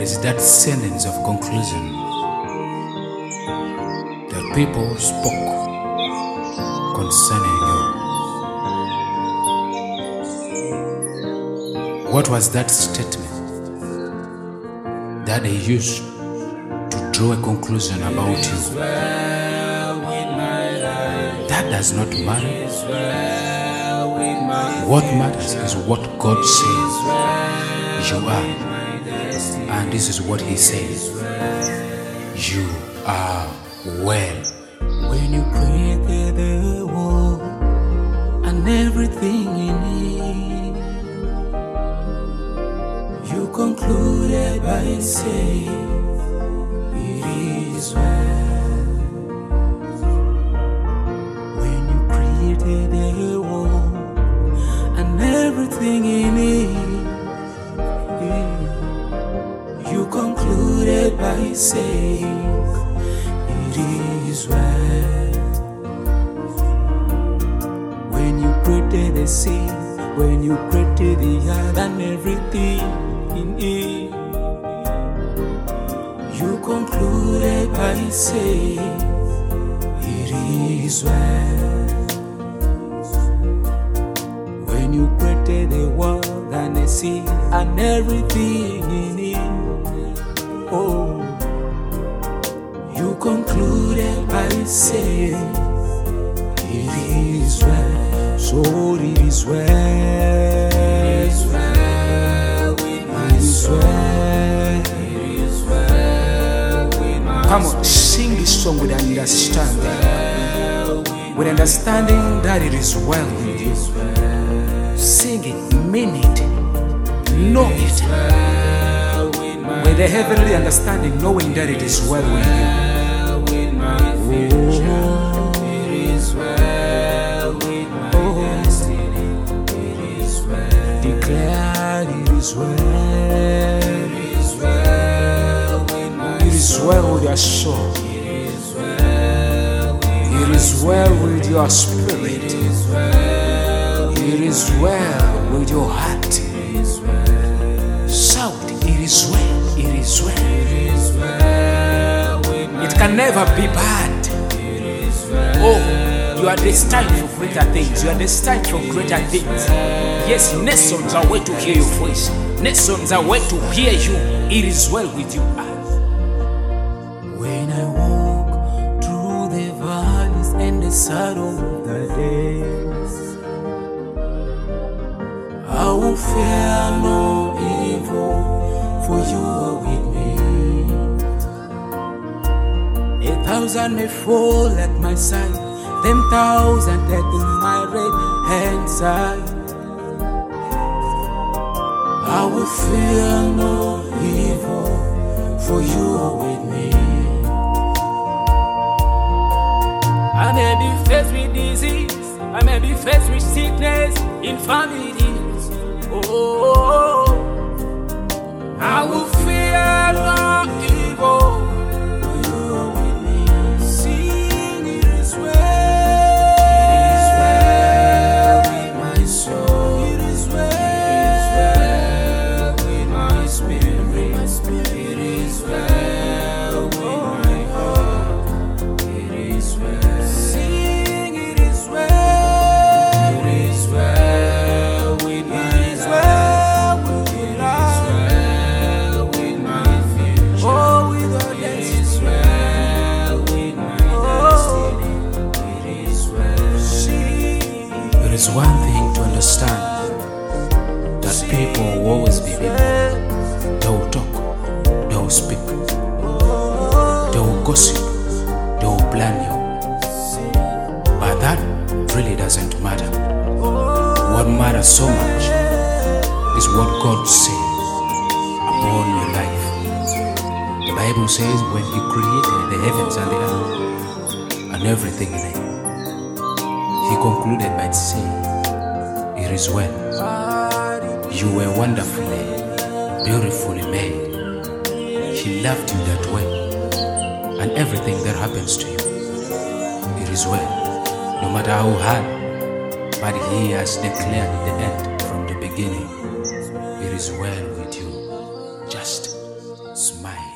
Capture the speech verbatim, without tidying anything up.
is that sentence of conclusion that people spoke concerning you? What was that statement that they used to draw a conclusion about you? That does not matter. What matters is what God says you are. And this is what He says: you are well. When you created the world and everything in it, you concluded by saying, it is well. When you created the world and everything in it, you concluded by saying, it is well. When you created the sea, when you created the earth and everything in it, you concluded by saying, it is well. When you created the world and the sea and everything in it, oh, you concluded by saying, it is well. So it is well. It is well with my soul. It is well with my soul. Come on, sing this song with understanding. With understanding that it is well with you. Sing it, mean it, know it. With the heavenly understanding, knowing that it is well with you. Oh, it is well with my destiny. It is well. Declare it is well. It is well with my soul. It is well with your soul. It is well with my It is well with your spirit. It is well. It is well with your heart. It is well. Shout, it is well. It is well. It is well with my It can never be bad. Oh, you are destined for greater things. You are destined for greater things. Yes, nations are waiting to hear your voice. Nations are waiting to hear you. It is well with you. When I walk through the valleys and the shadow of the days, I will fear no evil, for you are with me. A thousand may fall at my side, ten thousand at my right hand side. I will fear no evil, for you are with me. I may be faced with disease, I may be faced with sickness, infirmities. Oh, I will fear no evil. There is one thing to understand, that people will always be people. They will talk, they will speak, they will gossip, they will plan you. But that really doesn't matter. What matters so much is what God says upon your life. The Bible says when He created the heavens and the earth and everything in it, He concluded by saying, it is well. You were wonderfully, beautifully made. He loved you that way. And everything that happens to you, it is well. No matter how hard, but He has declared the end from the beginning. It is well with you. Just Smile.